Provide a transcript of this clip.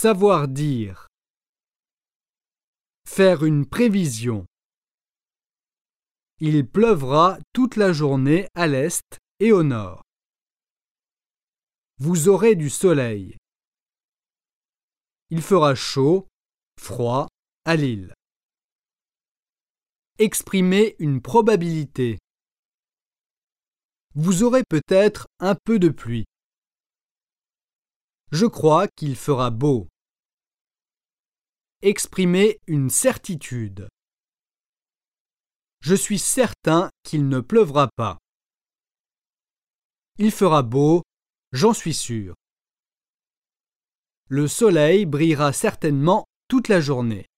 Savoir dire. Faire une prévision. Il pleuvra toute la journée à l'est et au nord. Vous aurez du soleil. Il fera chaud, froid à Lille. Exprimer une probabilité. Vous aurez peut-être un peu de pluie. Je crois qu'il fera beau. Exprimer une certitude. Je suis certain qu'il ne pleuvra pas. Il fera beau, j'en suis sûr. Le soleil brillera certainement toute la journée.